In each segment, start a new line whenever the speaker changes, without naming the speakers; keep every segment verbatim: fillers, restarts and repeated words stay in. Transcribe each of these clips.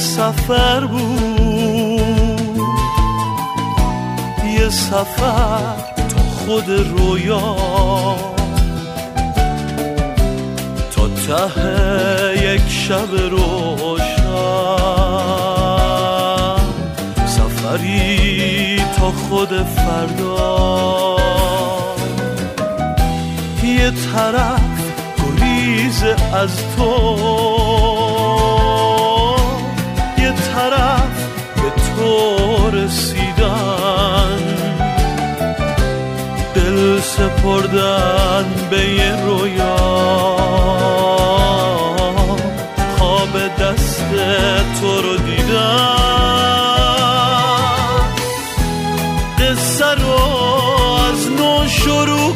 سفر بود، یه سفر تا خود رویا، تا ته یک شب روشن، سفری تا خود فردا. یه طرف گریز از تو، یه طرف به تو رسیدن، دل سپردن به یه رویا، خواب دست تو رو دیدن. قصه رو از نو شروع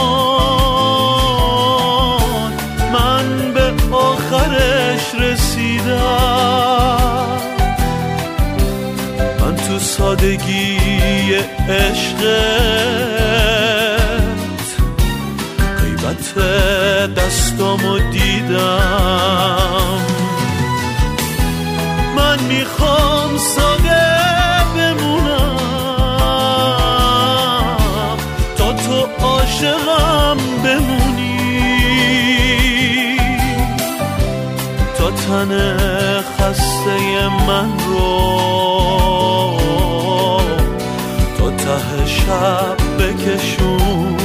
کن، من به آخرش رسیدم. من تو سادگی عشقت غیبت دستامو دیدم. من میخوام ساده بمونم تا تو عاشقم بمونی، تا تن خسته من رو تا ته شب بکشونی.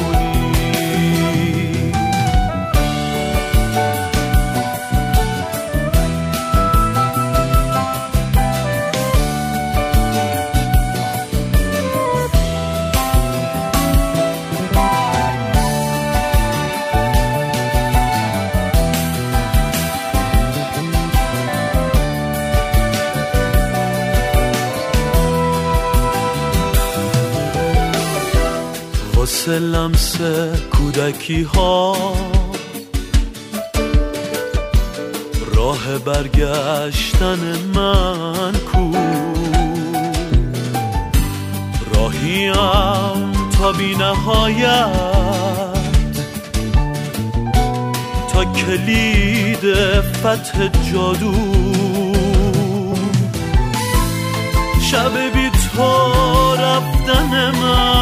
واسه لمس کودکی ها راه برگشتن من کو، راهیم تا بی نهایت، تا کلید فتح جادو. شب بی تو رفتن من